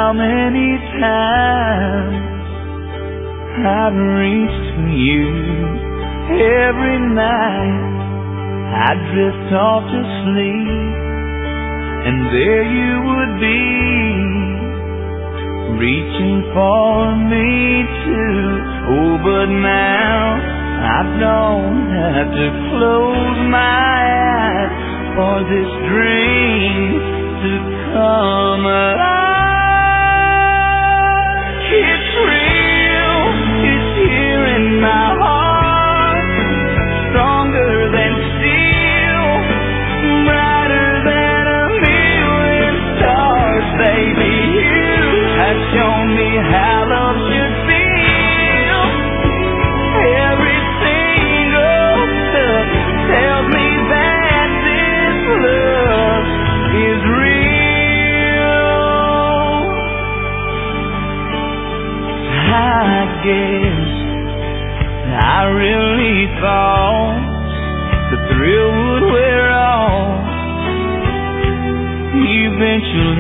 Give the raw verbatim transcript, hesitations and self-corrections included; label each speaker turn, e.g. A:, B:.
A: how many times I've reached for you. Every night I drift off to sleep, and there you would be, reaching for me too. Oh, but now I don't have to close my eyes for this dream to come alive. It's real, it's here in my heart, stronger than steel, brighter than a million stars. Baby, you have shown me how love should feel. Every single touch tells me that this love is real. I guess I really thought the thrill would wear off. Eventually